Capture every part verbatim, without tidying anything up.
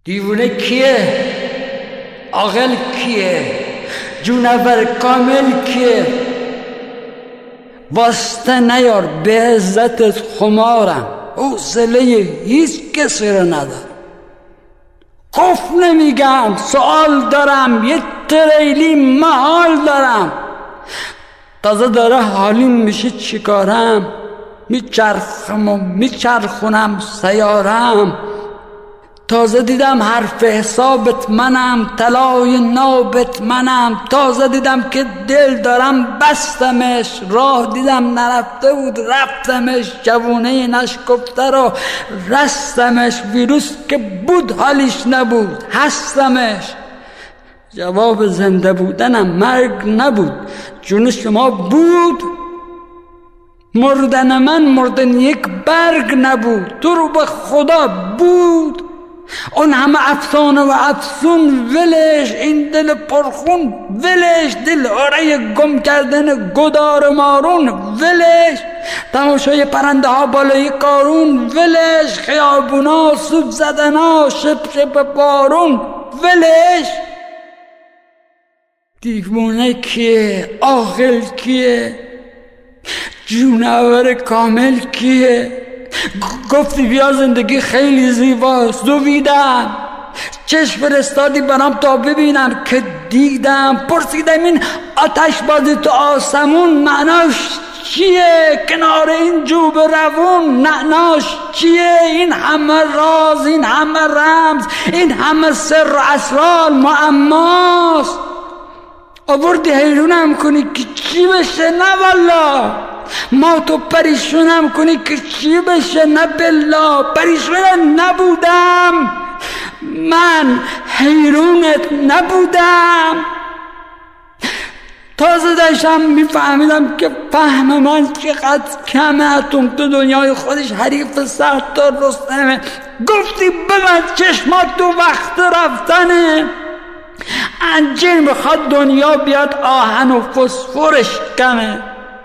دیوونه کیه؟ عاقل کیه؟ جونور کامل کیه؟ واسطه نیار، به عزتت خمارم، حوصله هیچ کسی رو ندارم. کف نمیگم، سوال دارم، یه تریلی محال دارم. تازه داره حالیم میشه چیکارم؟ میچرخم و میچرخونم سیارم. تازه دیدم حرف حسابت منم، طلای نابت منم. تازه دیدم که دل دارم بستمش، راه دیدم نرفته بود رفتمش. جوونه نشکفته رو رستمش، ویروس که بود حالیش نبود هستمش. جواب زنده بودنم مرگ نبود، جون شما بود. مردن من مردن یک برگ نبود، تو رو به خدا بود. اون همه افسانه و افسون ولش، این دل پرخون ولش. دل آره گم کردن گدار مارون ولش. تماشای پرنده ها بالای کارون ولش. خیابونا سوب زدنا شپ شپ بارون ولش. دیوونه کیه؟ عاقل کیه؟ جونور کامل کیه؟ گفتی بیا زندگی خیلی زیباست، دویدم. چشم فرستادی برام تا ببینم که دیدم. پرسیدم این آتش بازی تو آسمون معناش چیه؟ کنار این جوب روون نعناش چیه؟ این همه راز، این همه رمز، این همه سر و اسرار معماست. آوردی حیرونم کنی که چی بشه؟ نه والا. ما تو پریشونم کنی که چی بشه؟ نه بالله. پریشون نبودم من، حیرونت نبودم. تازه داشتم میفهمیدم که فهم من چقدر کمه. اتم تو دنیای خودش حریف ستار رستمه. گفتی ببند چشمات تو وقت رفتنه. انجیر میخواد دنیا بیاد آهن و فسفرش کمه.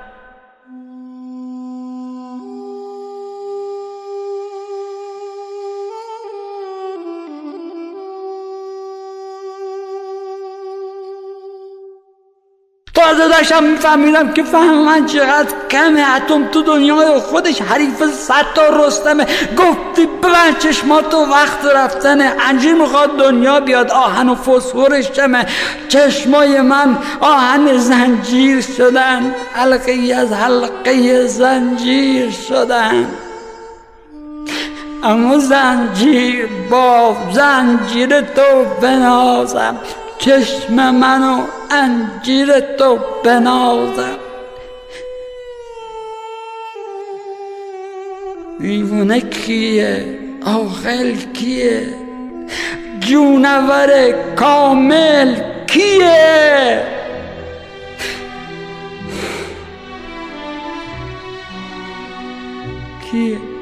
تازه داشتم میفهمیدم که فهم من چقدر کمه. اتم تو دنیای خودش حریف ستار رستمه. گفتی ببند چشماتو وقت رفتنه. انجیر میخواد دنیا بیاد آهن و فسفرش کمه. چشمای من آهن زنجیر شدن، حلقه از حلقه زنجیر شدن. اما زنجیر با زنجیر تو بنازم، چشم منو انجیر تو بنازم. دیوونه کیه؟ عاقل کیه؟ جونور کامل کیه؟ کیه؟